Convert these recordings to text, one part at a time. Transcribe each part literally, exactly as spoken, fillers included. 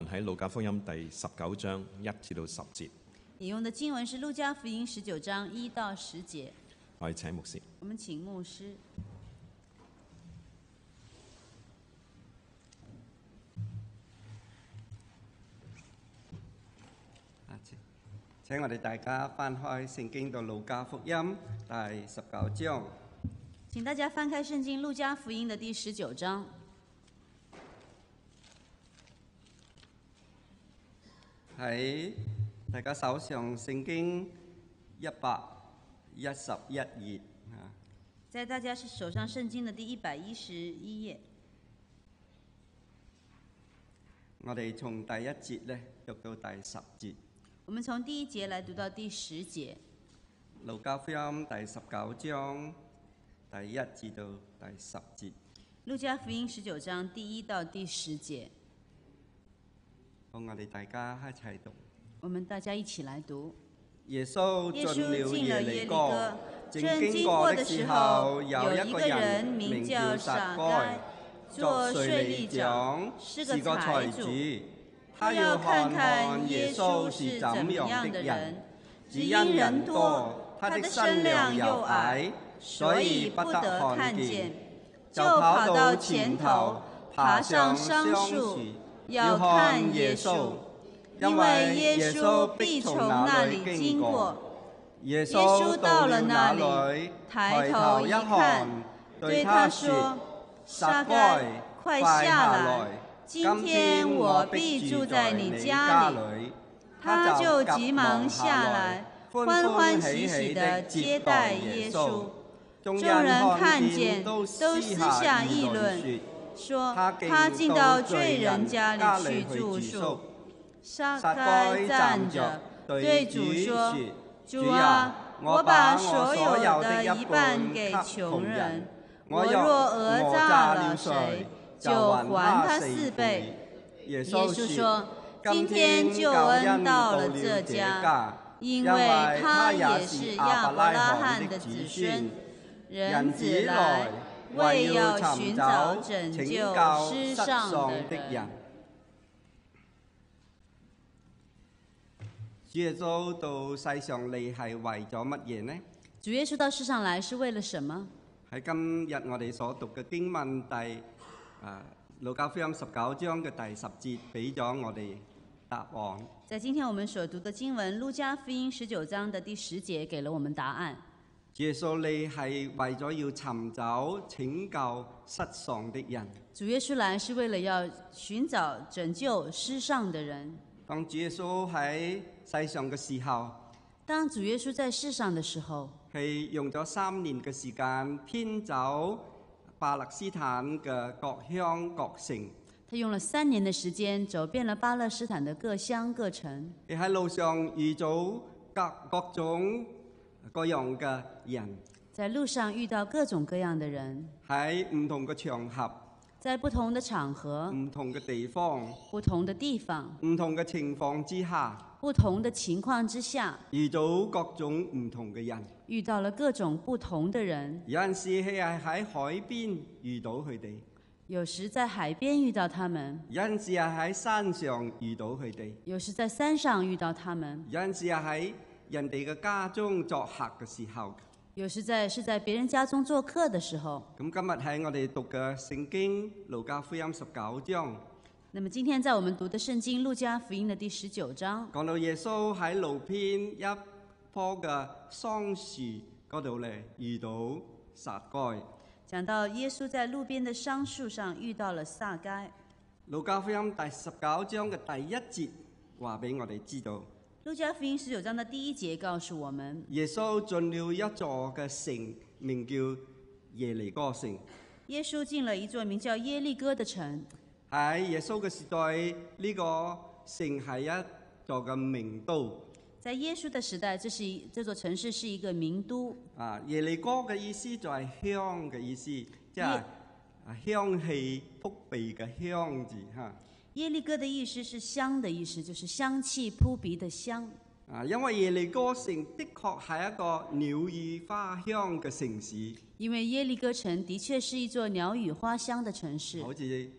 喺路加福音第十九章一至到十節。 引用的經文是路加福音十九章一到十節。 我哋請牧師。 我們請牧師。 請我哋大家翻開聖經到路加福音第十九章。 請大家翻開聖經路加福音的第十九章。 喺大家手上聖經一百一十一頁啊。 在大家手上聖經的第一百一十一頁。 我哋從第一節咧讀到第十節。 我們從第一節來讀到第十節。 路加福音第十九章第一至到第十節。 路加福音十九章第一到第十節。 好，我哋大家一齊讀。 我們大家一起來讀。 耶穌進了耶利哥，正經經過的時候，有一個人名叫撒該，作稅吏長，是個財主。他要看看耶穌是怎樣的人，只因人多，他的身量又矮，所以不得看見，就跑到前頭，爬上桑樹，要看耶穌，因為耶穌必從那裡經過。耶穌到了那裡，抬頭一看，對他說：撒該，快下來！今天我必住在你家裡。他就急忙下來，歡歡喜喜地接待耶穌。眾人看見，都私下議論，說他進到罪人家裡去住宿。撒該站着，對主說：主啊，我把所有的一半給窮人，我若訛詐了誰，就還他四倍。耶穌說：今天救恩到了這家，因為他也是亞伯拉罕的子孫。人子來，為要尋找拯救世上的人。主耶穌到世上嚟係為咗乜嘢呢？ 主耶穌到世上來是為了什麼？ 喺今日我哋所讀嘅經文第啊路加福音十九章嘅第十節，俾咗我哋答案。 在今天我們所讀的經文，路加福音十九章的第十節給了我們答案。 主耶穌嚟係為咗要尋找拯救失喪的人。 主耶穌來是為了要尋找拯救失喪的人。 當主耶穌喺世上嘅時候， 當主耶穌在世上的時候， 係用咗三年嘅時間編走巴勒斯坦嘅各鄉各城。 他用了三年的時間走遍了巴勒斯坦的各鄉各城。 你喺路上遇到各各種各樣嘅人， 在路上遇到各種各樣的人， 喺唔同嘅場合， 在不同的場合、 唔同嘅地方、 不同的地方、 唔同嘅情況之下、 不同的情況之下， 遇到各種唔同嘅人， 遇到了各種不同的人。 有陣時係喺海邊遇到佢哋， 有時在海邊遇到他們， 有陣時係喺山上遇到佢哋， 有時在山上遇到他們， 有陣時係喺人哋嘅家中作客嘅時候， 有時在是在別人家中做客的時候。 咁今日喺我哋讀嘅聖經路加福音十九章， 那麼今天在我們讀的聖經路加福音的第十九章， 講到耶穌喺路邊一棵嘅桑樹嗰度咧遇到撒該。 講到耶穌在路邊的桑樹上遇到了撒該。 路加福音第十九章嘅第一節話俾我哋知道， 路加福音十九章的第一節告訴我們， 耶穌進了一座嘅城，名叫耶利哥城。 耶穌進了一座名叫耶利哥的城。 喺耶穌嘅時代，呢、這個城係一座嘅名都。 在耶穌的時代，這是一這座城市是一個名都。 啊，耶利哥嘅意思就係香嘅意思，即係香氣撲鼻嘅香字嚇。 耶利哥的意思是香的意思，就是香氣撲鼻的香。 啊，因為耶利哥城的確係一個鳥語花香嘅城市。 因為耶利哥城的確是一座鳥語花香的城市。 好似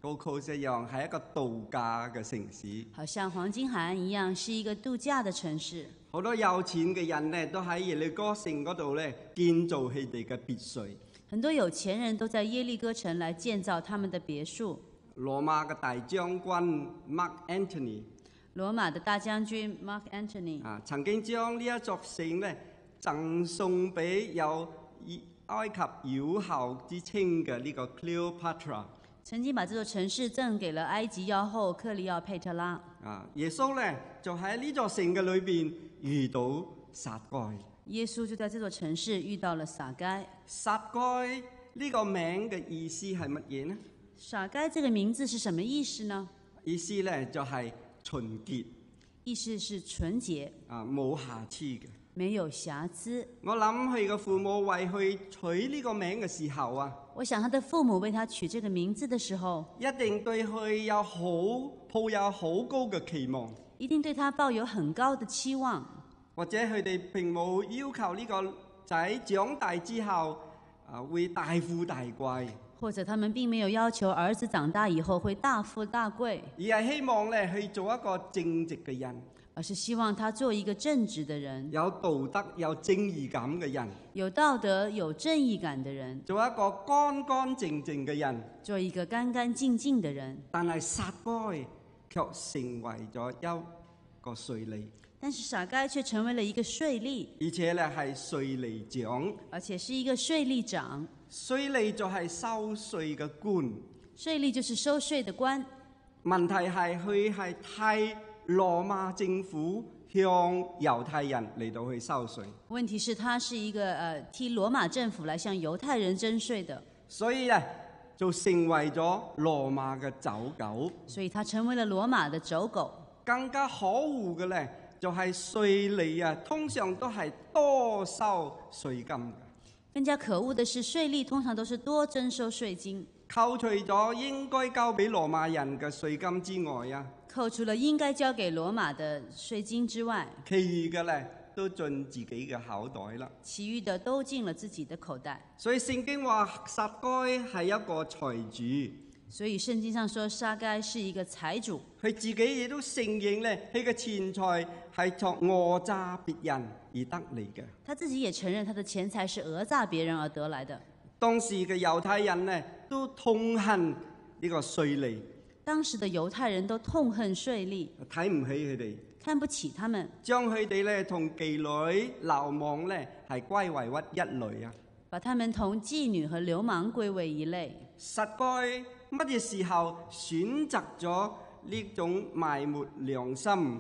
高科一樣係一個度假嘅城市， 好像黃金海岸一樣，是一個度假的城市。 好多有錢嘅人呢，都喺耶利哥城嗰度咧建造佢哋嘅別墅。 很多有錢人都在耶利哥城來建造他們的別墅。 羅馬嘅大將軍 Mark Antony， 羅馬的大將軍 Mark Antony 啊，曾經將呢一座城咧贈送俾有埃及妖后之稱嘅呢個 Cleopatra。 曾經把這座城市贈給了埃及妖后克里奧佩特拉。 啊，耶穌咧就喺呢座城嘅裏邊遇到撒該。 耶穌就在這座城市遇到了撒該。 撒該呢個名嘅意思係乜嘢呢？ 撒該這個名字是什麼意思呢？ 意思咧就係純潔， 意思是純潔， 啊冇瑕疵嘅。 沒有瑕疵。 我諗佢嘅父母為佢取呢個名嘅時候啊， 我想他的父母為他取這個名字的時候， 一定對佢有好抱有好高嘅期望， 一定對他抱有很高的期望。 或者佢哋並冇要求呢個仔長大之後啊會大富大貴， 或者他們並沒有要求兒子長大以後會大富大貴， 而係希望咧去做一個正直嘅人， 而是希望他做一個正直的人， 有道德有正義感嘅人， 有道德有正義感的人， 做一個乾乾淨淨嘅人， 做一個乾乾淨淨的人。 但係撒該卻成為咗一個稅吏， 但是撒該卻成為了一個稅吏， 而且咧係稅吏長， 而且是一個稅吏長。 稅吏就係收稅嘅官， 稅吏就是收稅的官。 問題係佢係替羅馬政府向猶太人嚟到去收稅。 問題是，他是一個呃替羅馬政府來向猶太人徵稅的， 所以咧就成為咗羅馬嘅走狗。 所以他成為了羅馬的走狗。 更加可惡嘅咧，就係稅吏啊，通常都係多收稅金嘅。 更加可惡的是，稅吏通常都是多徵收稅金， 扣除咗應該交俾羅馬人嘅稅金之外啊， 扣除了應該交給羅馬的稅金之外， 其餘嘅咧都進自己嘅口袋啦。 其餘的都進了自己的口袋。 所以聖經話撒該係一個財主， 所以聖經上說撒該是一個財主， 佢自己亦都承認咧，佢嘅錢財係從訛詐別人而得嚟嘅。 他自己也承認他的錢財是訛詐別人而得來的。 當時嘅猶太人呢，都痛恨呢個稅吏。 當時的猶太人都痛恨稅吏， 睇唔起佢哋， 看不起他們， 將佢哋咧同妓女、流氓咧係歸為一一類啊！ 把他們同妓女和流氓歸為一類。 撒該乜嘢時候選擇咗呢種埋沒良心？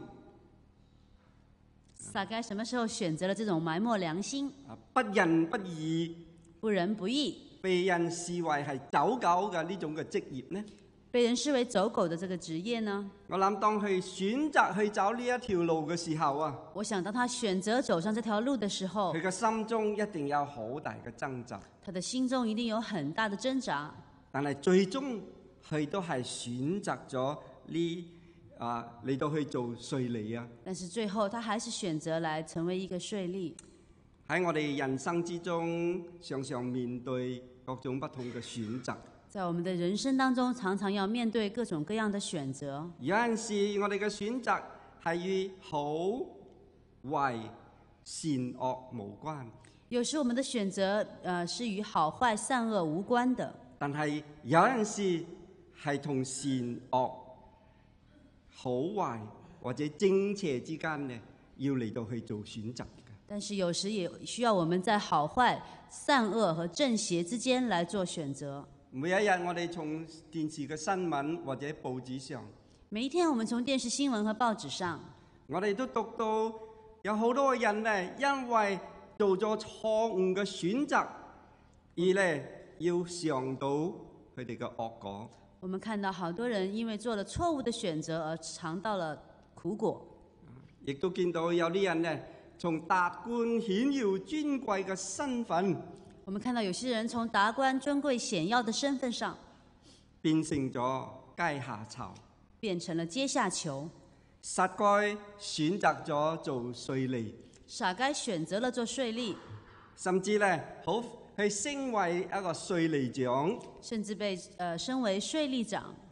撒該什麼時候選擇了這種埋沒良心、 不仁不義、 不仁不義、 被人視為係走狗嘅呢種嘅職業呢？ 被人視為走狗的這個職業呢？ 我諗當佢選擇去走呢一條路嘅時候啊， 我想當他選擇走上這條路的時候， 佢嘅心中一定有好大嘅掙扎。 他的心中一定有很大的掙扎。 但係最終佢都係選擇咗呢啊嚟到去做稅吏啊。 但是最後他還是選擇來成為一個稅吏。 喺我哋人生之中，常常面對各種不同嘅選擇。 在我們的人生當中，常常要面對各種各樣的選擇。 有陣時我哋嘅選擇係與好壞善惡無關。 有時我們的選擇，呃，是與好壞善惡無關的。 但係有陣時係同善惡、好壞或者正邪之間呢，要嚟到去做選擇。 但是有時也需要我們在好壞、善惡和正邪之間來做選擇。 每一日我哋從電視嘅新聞或者報紙上， 每一天我們從電視新聞和報紙上， 我哋都讀到有好多人呢，因為做咗錯誤嘅選擇，而呢要嘗到佢哋嘅惡果。 我們看到好多人因為做了錯誤的選擇而嘗到了苦果。 亦都見到有啲人呢，從達官顯耀尊貴嘅身份， 我們看到有些人從達官尊貴顯耀的身份上， 變成咗階下囚， 變成了階下囚。 撒該選擇咗做稅吏， 撒該選擇了做稅吏， 甚至咧好去升為一個稅吏長， 甚至被呃升為稅吏長。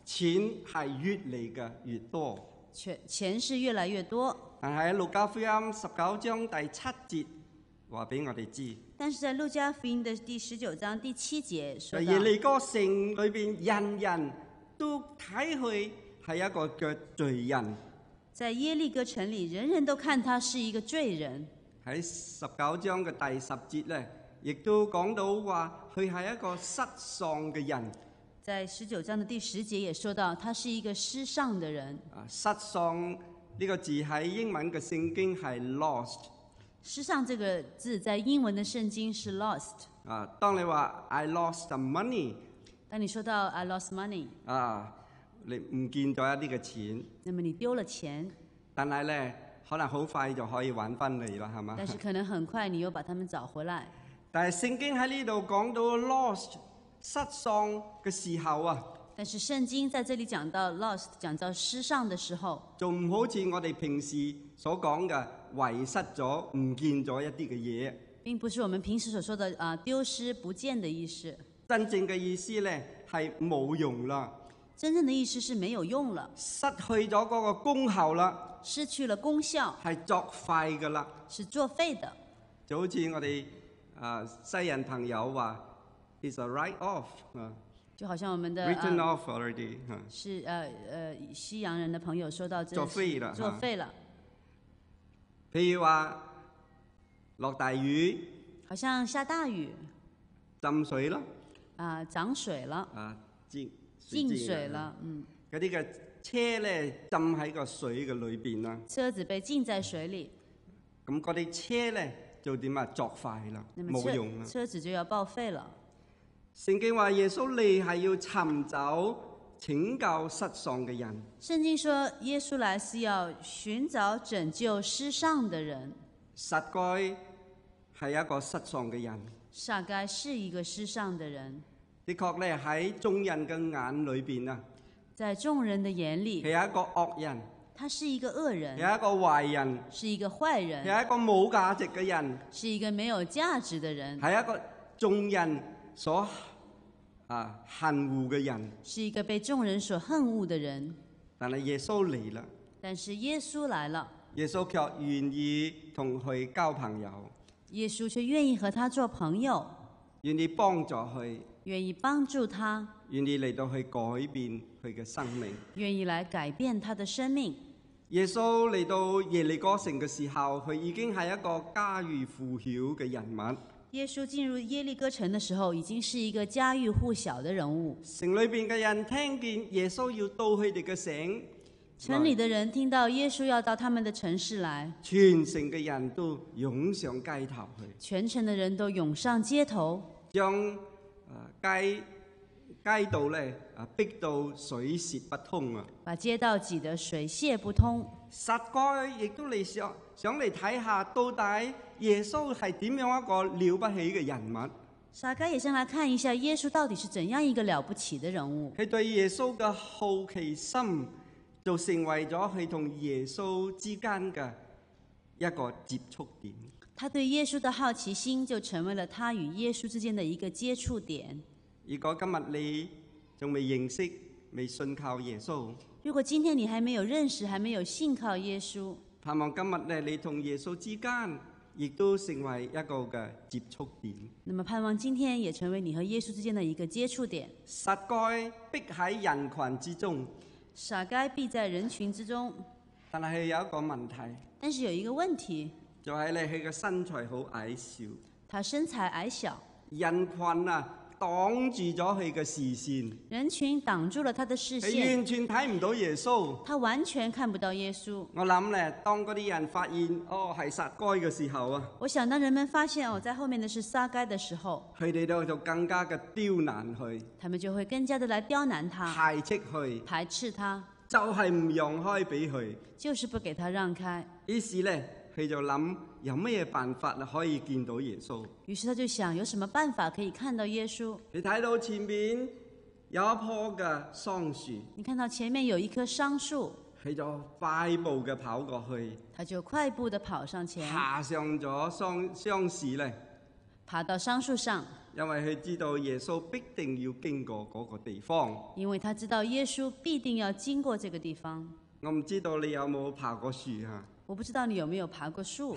錢係越嚟嘅越多。 錢錢是越來越多。 但係喺路加福音十九章第七節話俾我哋知。 但是在路加福音的第十九章第七節說到， 耶利哥城裏邊人人都睇佢係一個嘅罪人。 在耶利哥城裏，人人都看他是一個罪人。 喺十九章嘅第十節咧，亦都講到話佢係一個失喪嘅人。 在十九章的第十節也說到，他是一個失喪的人。 啊，失喪呢個字喺英文嘅聖經係 lost。 失喪這個字在英文的聖經是 lost。 啊，當你話 I lost some money， 當你說到 I lost money， 啊，你唔見咗一啲嘅錢， 那麼你丟了錢， 但係咧可能好快就可以揾翻嚟啦，係嘛？ 但是可能很快你又把他們找回來。 但係聖經喺呢度講到 lost 失喪嘅時候啊， 但是聖經在這裡講到 lost， 講到失喪的時候， 就唔好似我哋平時所講嘅遺失咗、唔見咗一啲嘅嘢。 並不是我們平時所說的啊丟失不見的意思。 真正嘅意思咧係冇用啦。 真正的意思是沒有用了， 失去咗嗰個功效啦， 失去了功效， 係作廢噶啦， 是作廢的。 就好似我哋啊西人朋友話 ，it's a write off 啊， 就好像我們的 written 啊 off already 啊， 是呃呃西洋人的朋友說到這作廢啦， 作廢了。 譬如話落大雨， 好像下大雨， 浸水咯， 啊漲水了， 啊進進水了，嗯， 嗰啲嘅車咧浸喺個水嘅裏邊啦， 車子被浸在水裡， 咁嗰啲車咧就點啊作廢啦， 那麼車冇用啦。 車子就要報廢了。 聖經話耶穌嚟係要尋找拯救失喪嘅人。 聖經說耶穌來是要尋找拯救失喪的人。 撒該係一個失喪嘅人。 撒該是一個失喪的人。 的確咧喺眾人嘅眼裏邊啊， 在眾人的眼裡， 係一個惡人， 他是一個惡人， 係一個壞人， 是一個壞人， 係一個冇價值嘅人， 是一個沒有價值的人， 係一個眾人所啊恨惡嘅人， 是一個被眾人所恨惡的人。 但係耶穌嚟啦， 但是耶穌來了， 耶穌卻願意同佢交朋友， 耶穌卻願意和他做朋友， 願意幫助佢， 願意幫助他， 願意嚟到去改變佢嘅生命， 願意來改變他的生命。 耶穌嚟到耶利哥城嘅時候，佢已經係一個家喻戶曉嘅人物。 耶穌進入耶利哥城的時候，已經是一個家喻戶曉的人物。 城裏邊嘅人聽見耶穌要到佢哋嘅城， 城裏的人聽到耶穌要到他們的城市來， 全城嘅人都湧上街頭去， 全城的人都湧上街頭， 將啊街街道咧啊逼到水泄不通啊！ 把街道擠得水泄不通。 撒該亦都嚟想想嚟睇下，到底耶穌係點樣一個了不起嘅人物？ 撒該也想來看一下耶穌到底是怎樣一個了不起的人物。 佢對耶穌嘅好奇心就成為咗佢同耶穌之間嘅一個接觸點。 他對耶穌的好奇心就成為了他與耶穌之間的一個接觸點。 如果今日你仲未認識、未信靠耶穌， 如果今天你還沒有認識、還沒有信靠耶穌， 盼望今日咧你同耶穌之間亦都成為一個嘅接觸點。 那麼盼望今天也成為你和耶穌之間的一個接觸點。 撒該逼喺人群之中， 撒該避在人群之中， 但係佢有一個問題， 但是有一個問題， 就係咧佢嘅身材好矮小， 他身材矮小， 人群啊擋住咗佢嘅視線， 人群擋住了他的視佢線， 完全睇唔到耶穌。 他完全看不到耶穌。 我諗咧，當嗰啲人發現哦係撒該嘅時候啊， 我想當人們發現哦，在後面的是撒該的時候， 佢哋都就更加嘅刁難佢， 他們就會更加的來刁難他， 排斥佢， 排斥他， 就係唔讓開俾佢。 就是不給他讓開。 於是咧，佢就諗有咩辦法可以見到耶穌。 於是他就想，有什麼辦法可以看到耶穌？ 你睇到前面有一棵嘅桑樹， 你看到前面有一棵桑樹， 佢就快步嘅跑過去， 他就快步的跑上前， 爬上咗桑桑樹咧， 爬到桑樹上， 因為佢知道耶穌必定要經過嗰個地方。 因為他知道耶穌必定要經過這個地方。 我唔知道你有冇爬過樹嚇？ 我不知道你有沒有爬過樹。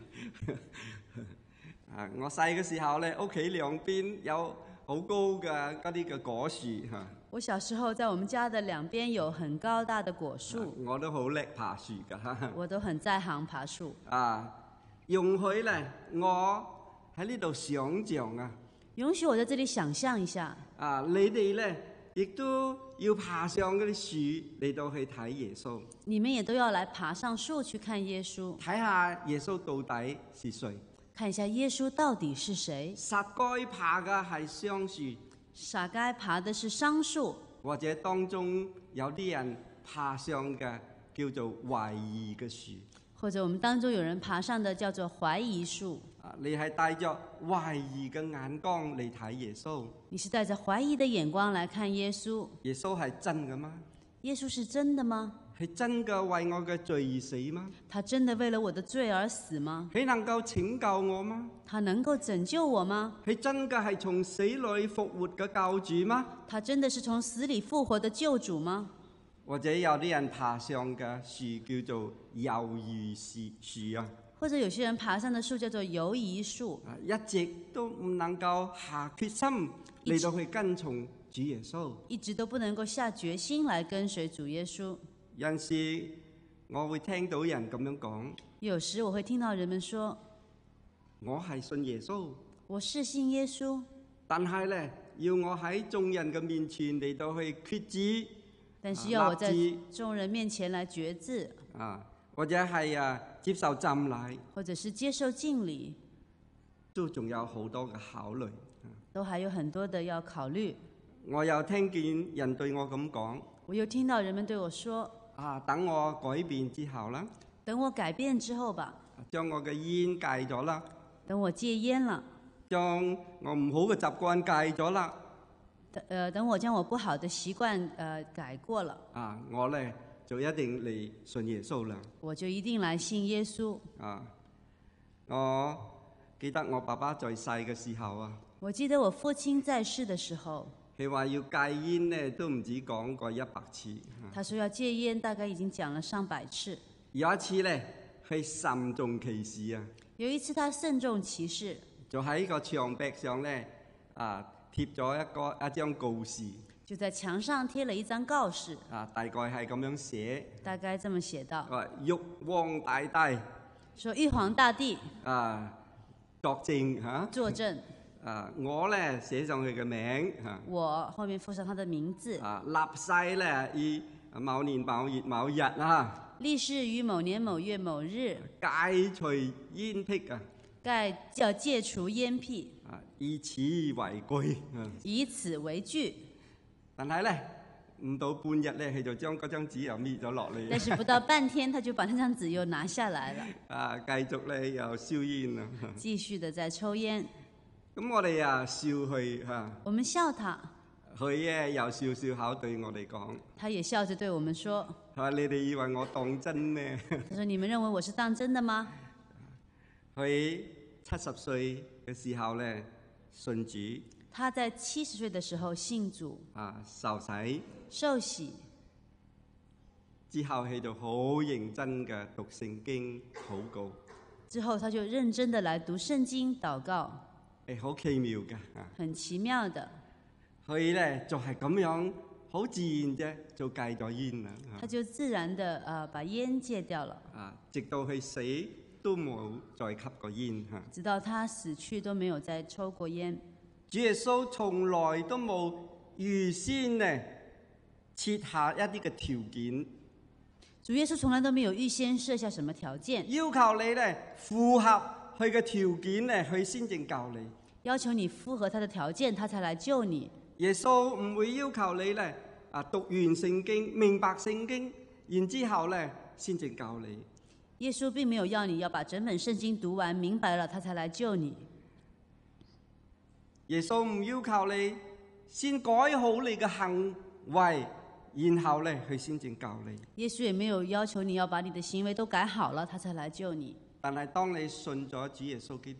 啊！我細嘅時候咧，屋企兩邊有好高嘅嗰啲嘅果樹嚇。 我小時候在我們家的兩邊有很高大的果樹。 我都好叻爬樹㗎嚇。 我都很在行爬樹。 啊！容許咧，我喺呢度想像啊。 容許我在這裡想象一下。 啊！你哋咧亦都要爬上嗰啲樹嚟到去睇耶穌。 你們也都要來爬上樹去看耶穌。 睇下耶穌到底是誰？ 看一下耶穌到底是誰？ 撒該爬嘅係桑樹。 撒該爬的是桑樹。或者當中有啲人爬上嘅叫做懷疑嘅樹。 或者我們當中有人爬上的叫做懷疑樹。 你係帶着懷疑嘅眼光嚟睇耶穌。 你是帶着懷疑的眼光來看耶穌。 耶穌係真嘅嗎？ 耶穌是真的嗎？ 係真嘅為我嘅罪而死嗎？ 他真的為了我的罪而死嗎？ 佢能夠拯救我嗎？ 他能夠拯救我嗎？ 佢真嘅係從死裏復活嘅救主嗎？ 他真的是從死裏復活的救主嗎？ 或者有啲人爬上嘅樹叫做猶豫樹樹啊。 或者有些人爬上的樹叫做猶疑樹， 一直都唔能夠下決心嚟到去跟從主耶穌， 一直都不能夠下決心來跟隨主耶穌。 有陣時我會聽到人咁樣講， 有時我會聽到人們說， 我係信耶穌， 我是信耶穌， 但係咧要我喺眾人嘅面前嚟到去決志， 但是要我在眾人面前來決志啊，或者係啊接受浸禮， 或者是接受敬禮， 都仲有好多嘅考慮， 都還有很多的要考慮。 我又聽見人對我咁講， 我又聽到人們對我說， 啊，等我改變之後啦， 等我改變之後吧， 將我嘅煙戒咗啦， 等我戒煙了， 將我唔好嘅習慣戒咗啦， 等，呃，等我將我不好的習慣，呃，改過了， 啊，我咧就一定嚟信耶穌啦， 我就一定來信耶穌。 啊，我記得我爸爸在世嘅時候啊， 我記得我父親在世的時候， 佢話要戒煙咧，都唔止講過一百次。 他說要戒煙，大概已經講了上百次。 有一次咧，係慎重其事啊。 有一次他慎重其事， 就喺個牆壁上咧，啊貼咗一個一張告示。 就在牆上貼了一張告示。 啊，大概係咁樣寫。 大概這麼寫道。 話玉皇大帝。 說玉皇大帝。 啊，作證嚇。啊、 作證。 啊！我咧寫上佢嘅名嚇， 我後面附上他的名字。 啊，立誓咧以某年某月某日啊， 立誓於某年某月某日戒除煙癖啊， 戒要戒除煙癖啊，以此為據啊， 以此為據。 但係咧唔到半日咧，佢就將嗰張紙又搣咗落嚟。 但是不到半天，他就把那張紙又拿下來了。 啊，繼續咧又燒煙啊， 繼續的在抽煙。 咁我哋啊笑佢嚇， 我們笑他， 佢咧又笑笑口對我哋講， 他也笑着對我們說： 佢話你哋以為我當真咩？ 他說：你們認為我是當真的嗎？ 佢七十歲嘅時候咧信主， 他在七十歲的時候信主， 啊受洗， 受洗之後佢就好認真嘅讀聖經禱告， 之後他就認真的來讀聖經禱告。 誒好奇妙嘅， 很奇妙的。 佢咧就係咁樣，好自然啫，就戒咗煙啦。 他就自然的啊把煙戒掉了。 啊，直到佢死都冇再吸過煙嚇。 直到他死去都沒有再抽過煙。 主耶穌從來都冇預先咧設下一啲嘅條件。 主耶穌從來都沒有預先設下什麼條件， 要求你咧符合佢嘅條件咧，佢先正救你。 要求你符合他的條件，他才來救你。 耶穌唔會要求你咧啊讀完聖經，明白聖經，然之後咧先正救你。 耶穌並沒有要你要把整本聖經讀完明白了，他才來救你。 耶穌唔要求你先改好你嘅行為，然後咧佢先正救你。 耶穌也沒有要求你要把你的行為都改好了，他才來救你。 但係當你信咗主耶穌基督，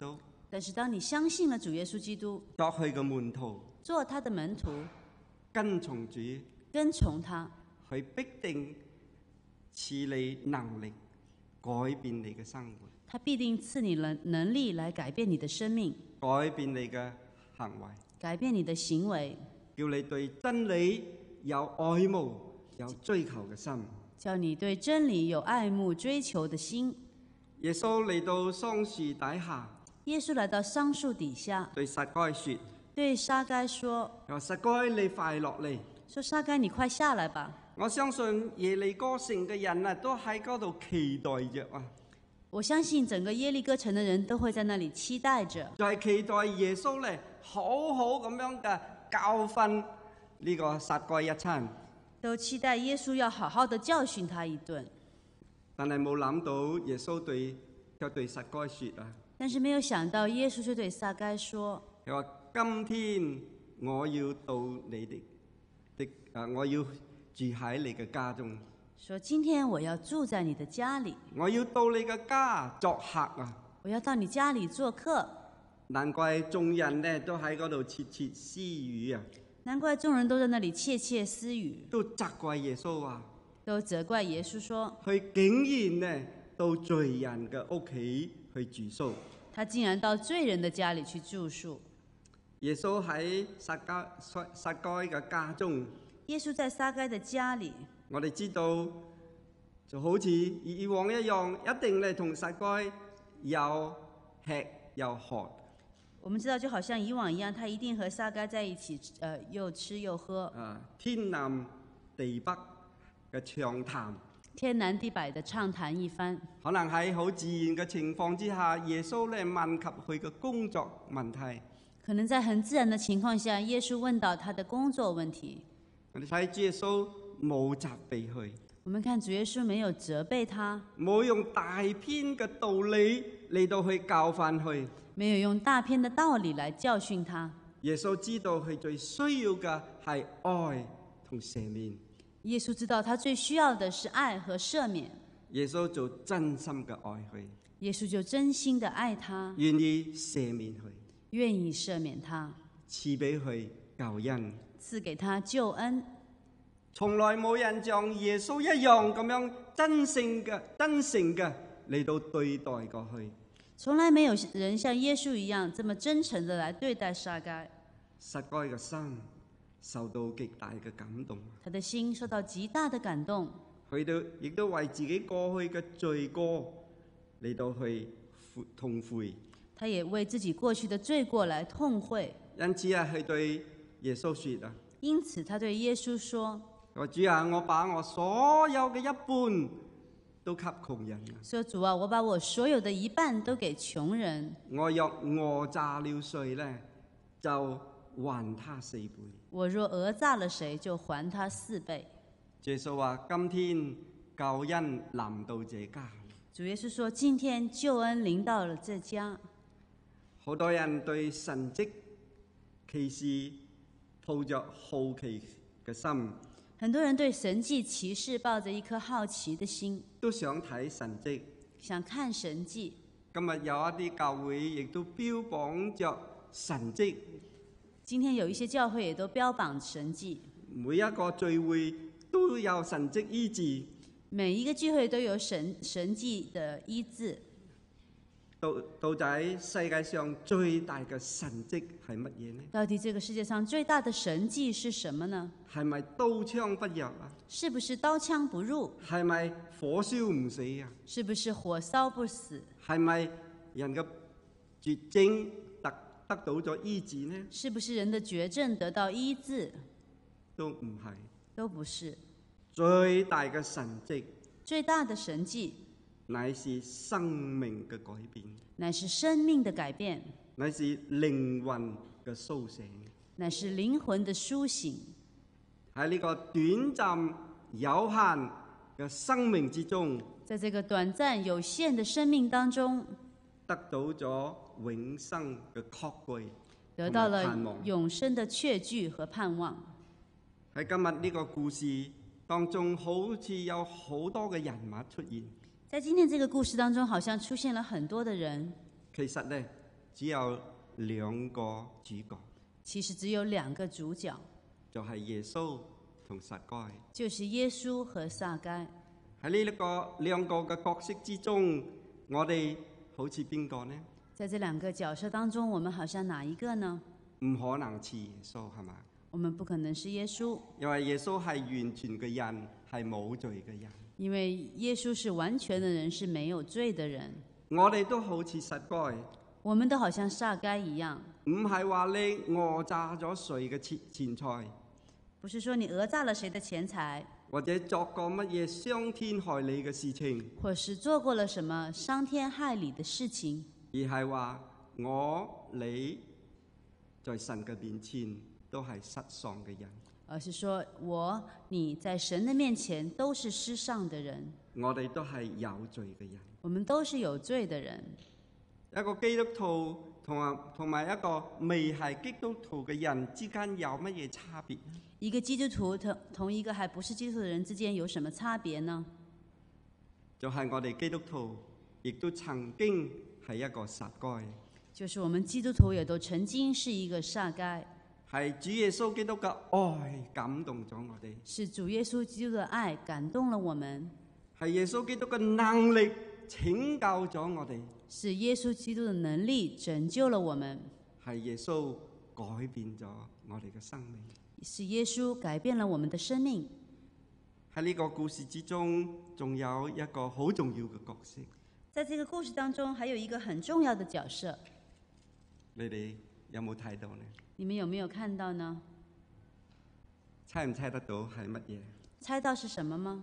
但是當你相信了主耶穌基督， 作佢嘅門徒， 做他的門徒， 跟從主， 跟從他， 佢必定賜你能力，改變你嘅生活， 他必定賜你能能力來改變你的生命， 改變你嘅行為， 改變你的行為， 叫你對真理有愛慕、有追求嘅心。 叫你對真理有愛慕追求的心。 耶穌嚟到桑樹底下， 耶穌來到桑樹底下， 對撒該說： 對沙該說： 又撒該，你快落嚟！ 說沙該，你快下來吧。 我相信耶利哥城嘅人啊，都喺嗰度期待着啊， 我相信整個耶利哥城的人都會在那裡期待着， 就係期待耶穌咧，好好咁樣嘅教訓呢個撒該一餐。 都期待耶穌要好好的教訓他一頓。 但係冇諗到耶穌對就對撒該說啊， 但是沒有想到耶穌就對撒該說： 佢話今天我要到你哋的啊，我要住喺你嘅家中。 說今天我要住在你的家裡， 我要到你嘅家作客啊！ 我要到你家裡做客。 難怪眾人呢都喺嗰度竊竊私語啊！ 難怪眾人都在那裡竊竊私語， 都責怪耶穌啊！ 都責怪耶穌說： 佢竟然呢到罪人嘅屋企去住宿。 他竟然到罪人的家裡去住宿。 耶穌喺撒該撒該嘅家中。 耶穌在撒該的家裡。 我哋知道就好似以往一樣，一定咧同撒該有吃有喝。 我們知道就好像以往一樣，他一定和撒該在一起，呃，又吃又喝。 啊，天南地北嘅暢談， 天南地北的暢談一番。 可能喺好自然嘅情況之下，耶穌咧問及佢嘅工作問題。 可能在很自然的情況下，耶穌問到他的工作問題。 我哋睇主耶穌冇責備佢。 我們看主耶穌沒有責備他， 冇用大篇嘅道理嚟到去教訓佢。 沒有用大篇的道理來教訓他。 耶穌知道佢最需要嘅係愛同赦免。 耶穌知道他最需要的是愛和赦免。 耶穌就真心嘅愛佢。 耶穌就真心的愛他， 願意赦免佢， 願意赦免他， 賜俾佢救恩， 賜給他救恩。 從來冇人像耶穌一樣咁樣真誠嘅、真誠嘅嚟到對待過去。 從來沒有人像耶穌一樣這麼真誠的來對待撒該。 撒該嘅心受到極大嘅感動， 他的心受到極大的感動， 佢都亦都為自己過去嘅罪過嚟到去痛悔。 他也為自己過去的罪過來痛悔。 因此啊，佢對耶穌說啊， 因此他對耶穌說： 我主啊，我把我所有嘅一半都給窮人。 說主啊，我把我所有的一半都給窮人。 我若訛詐了誰呢，就還他四倍。 我若訛詐了誰，就還他四倍。 耶穌話：今天救恩臨到這家。 主耶穌說：今天救恩臨到了這家。 好多人對神蹟奇事抱着好奇嘅心， 很多人對神蹟奇事抱着一顆好奇的心， 都想睇神蹟， 想看神蹟。 今日有一啲教會亦都標榜着神蹟。 今天有一些教會也都標榜神蹟， 每一個聚會都有神蹟醫治， 每一個聚會都有神神蹟的醫治。 到到底世界上最大嘅神蹟係乜嘢呢？ 到底這個世界上最大的神蹟是什麼呢？ 係咪刀槍不入啊？ 是不是刀槍不入？ 係咪火燒唔死啊？ 是不是火燒不死？ 係咪人嘅絕症得得到咗醫治呢？ 是不是人的絕症得到醫治？ 都唔係， 都不是。 最大嘅神蹟， 最大的神蹟， 乃是生命嘅改變， 乃是生命的改變， 乃是靈魂嘅甦醒， 乃是靈魂的甦醒。 喺呢個短暫有限嘅生命之中， 在這個短暫有限的生命當中， 得到咗永生嘅確據， 得到了永生的確據和盼望。 喺今日呢個故事當中，好似有好多嘅人物出現。 在今天這個故事當中，好像出現了很多的人。 其實呢， 只有兩個主角， 其實只有兩個主角， 就係耶穌同撒該。 就是耶穌和撒該。 喺呢一個兩個嘅角色之中，我哋好似邊個呢？ 在這兩個角色當中，我們好像哪一個呢？ 唔可能似耶穌，係嘛？ 我們不可能是耶穌， 因為耶穌係完全嘅人，係冇罪嘅人。 因為耶穌是完全的人，是沒有罪的人。 我哋都好似撒該， 我們都好像撒該一樣， 唔係話你訛詐咗誰嘅錢錢財， 不是說你訛詐了誰的錢財， 或者作過乜嘢傷天害理嘅事情， 或是做過了什麼傷天害理的事情， 而係話我你在神嘅面前都係失喪嘅人。 而是說我你在神的面前都是失喪的人， 我哋都係有罪嘅人。 我們都是有罪的人。 一個基督徒同埋同埋一個未係基督徒嘅人之間有乜嘢差別呢？ 一個基督徒同同一個還不是基督徒的人之間有什麼差別呢？ 就係我哋基督徒亦都曾經係一個撒該， 就是我們基督徒也都曾經是一個撒該。 係主耶穌基督嘅愛感動咗我哋， 是主耶穌基督的愛感動了我們， 係耶穌基督嘅能力拯救咗我哋， 是耶穌基督的能力拯救了我們， 係耶穌改變咗我哋嘅生命， 是耶穌改變了我們的生命。 喺呢個故事之中，仲有一個好重要嘅角色。 在這個故事當中，還有一個很重要的角色， 你哋有冇睇到呢？ 你們有沒有看到呢？ 猜唔猜得到係乜嘢？ 猜到是什麼嗎？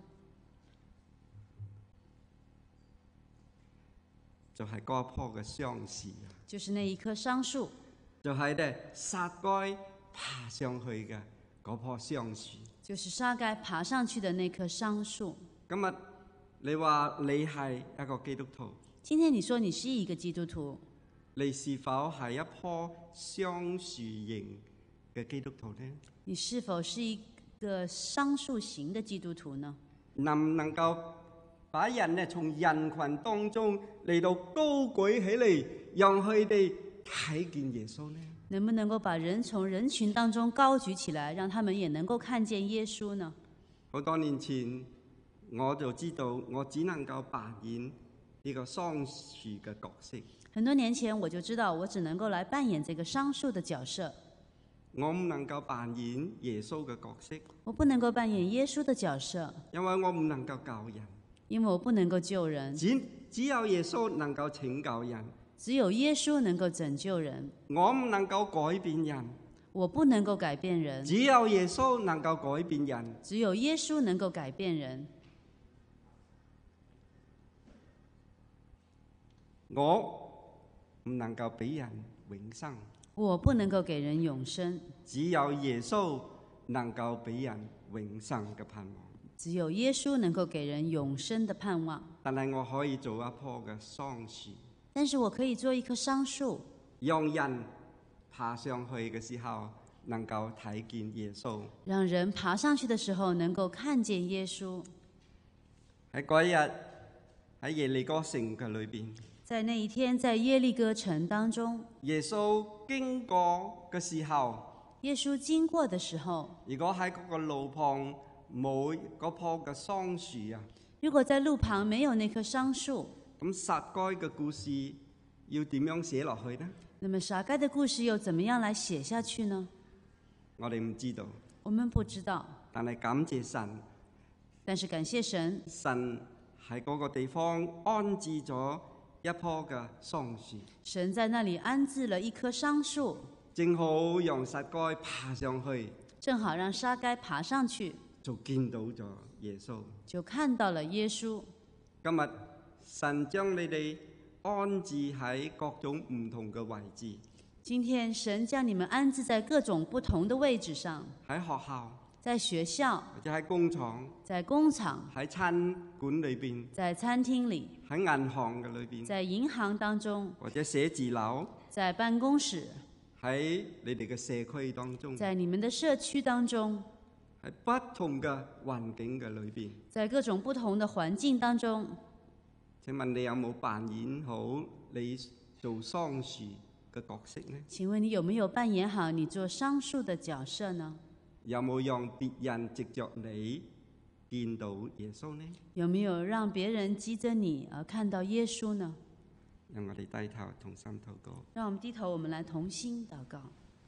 就係嗰一棵嘅桑樹啊！ 就是那一棵桑樹， 就係咧撒該爬上去嘅嗰棵桑樹。 就是撒該爬上去的那棵桑樹。 今日你話你係一個基督徒， 今天你說你是一個基督徒， 你是否係一棵桑樹型嘅基督徒呢？ 你是否是一個桑樹型的基督徒呢？ 能唔能夠把人呢從人群當中嚟到高舉起嚟，讓佢哋睇見耶穌呢？ 能不能夠把人從人群當中高舉起來，讓他們也能夠看見耶穌呢？ 好多年前我就知道，我只能夠扮演呢個桑樹嘅角色。 很多年前我就知道，我只能夠來扮演這個桑樹的角色。 我唔能夠扮演耶穌嘅角色， 我不能夠扮演耶穌的角色， 因為我唔能夠救人， 因為我不能夠救人。 只只有耶穌能夠拯救人， 只有耶穌能夠拯救人。 我唔能夠改變人， 我不能夠改變人。 只有耶穌能夠改變人， 只有耶穌能夠改變人。 我唔能夠俾人永生， 我不能夠給人永生， 只有耶穌能夠俾人永生嘅盼望。 只有耶穌能夠給人永生的盼望。 但係我可以做一棵嘅桑樹， 但是我可以做一棵桑樹， 讓人爬上去嘅時候能夠睇見耶穌。 讓人爬上去的時候能夠看見耶穌。 喺嗰一日喺耶利哥城嘅裏邊， 在那一天，在耶利哥城當中， 耶穌經過嘅時候， 耶穌經過的時候， 如果喺嗰個路旁冇嗰棵嘅桑樹啊， 如果在路旁沒有那棵桑樹， 咁撒該嘅故事要點樣寫落去呢？ 那麼撒該的故事又怎麼樣來寫下去呢？ 我哋唔知道， 我們不知道。 但係感謝神， 但是感謝神， 神喺嗰個地方安置咗一棵嘅桑樹， 神在那裡安置了一棵桑樹， 正好讓撒該爬上去， 正好讓撒該爬上去， 就見到咗耶穌， 就看到了耶穌。 今日神將你哋安置喺各種唔同嘅位置。 今天神將你們安置在各種不同的位置上， 喺學校， 在學校， 或者喺工廠， 在工廠， 喺餐館裏邊， 在餐廳裡， 喺銀行嘅裏邊， 在銀行當中， 或者寫字樓， 在辦公室， 喺你哋嘅社區當中， 在你們的社區當中， 喺不同嘅環境嘅裏邊， 在各種不同的環境當中。 請問你有冇扮演好你做桑樹嘅角色呢？ 請問你有沒有扮演好你做桑樹的角色呢？ 有冇讓別人藉着你見到耶穌呢？ 有沒有讓別人記着你而看到耶穌呢？ 讓我哋低頭同心禱告。 讓我們低頭，我們來同心禱告。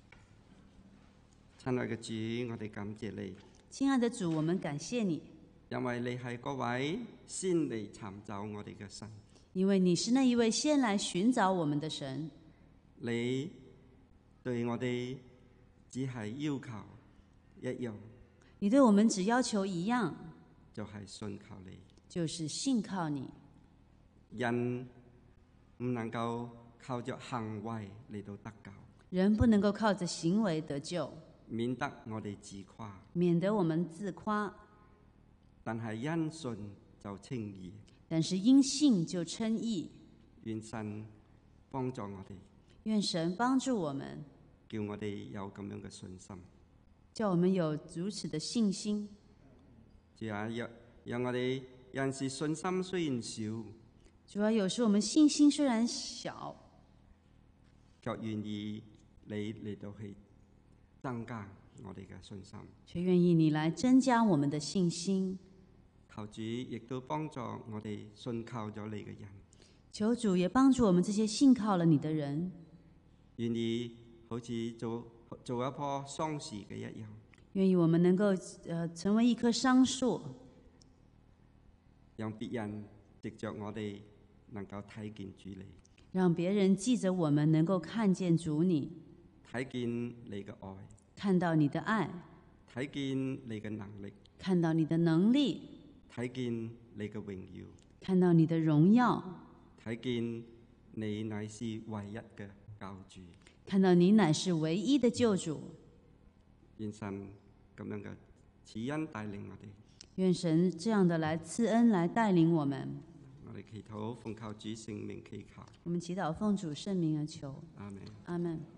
親愛嘅主，我哋感謝你。 親愛的主，我們感謝你， 因為你係嗰位先嚟尋找我哋嘅神。 因為你是那一位先來尋找我們的神。 你對我哋只係要求一樣， 你對我們只要求一樣， 就係信靠你， 就是信靠你。 人唔能夠靠着行為嚟到得救， 人不能夠靠着行為得救， 免得我哋自誇， 免得我們自誇。 但係因信就稱義， 但是因信就稱義。 願神幫助我哋， 願神幫助我們， 叫我哋有咁樣嘅信心， 叫我們有如此的信心。 主啊，讓讓我哋有陣時信心雖然少， 主要有時我們信心雖然小， 卻願意你嚟到去增加我哋嘅信心， 卻願意你來增加我們的信心。 求主亦都幫助我哋信靠咗你嘅人， 求主也幫助我們這些信靠了你的人， 願意好似做做一棵桑樹嘅一樣， 願意我們能夠呃成為一棵桑樹， 讓別人藉着我哋能夠睇見主你， 讓別人記着我們能夠看見主你， 睇見你嘅愛， 看到你的愛， 睇見你嘅能力， 看到你的能力， 睇見你嘅榮耀， 看到你的榮耀， 睇見你乃是唯一嘅救主， 看到你乃是唯一的救主。 願神咁樣嘅賜恩帶領我哋， 願神這樣的來賜恩來帶領我們。 我哋祈禱奉靠主聖名祈求， 我們祈禱奉主聖名而求。 阿門。 阿門。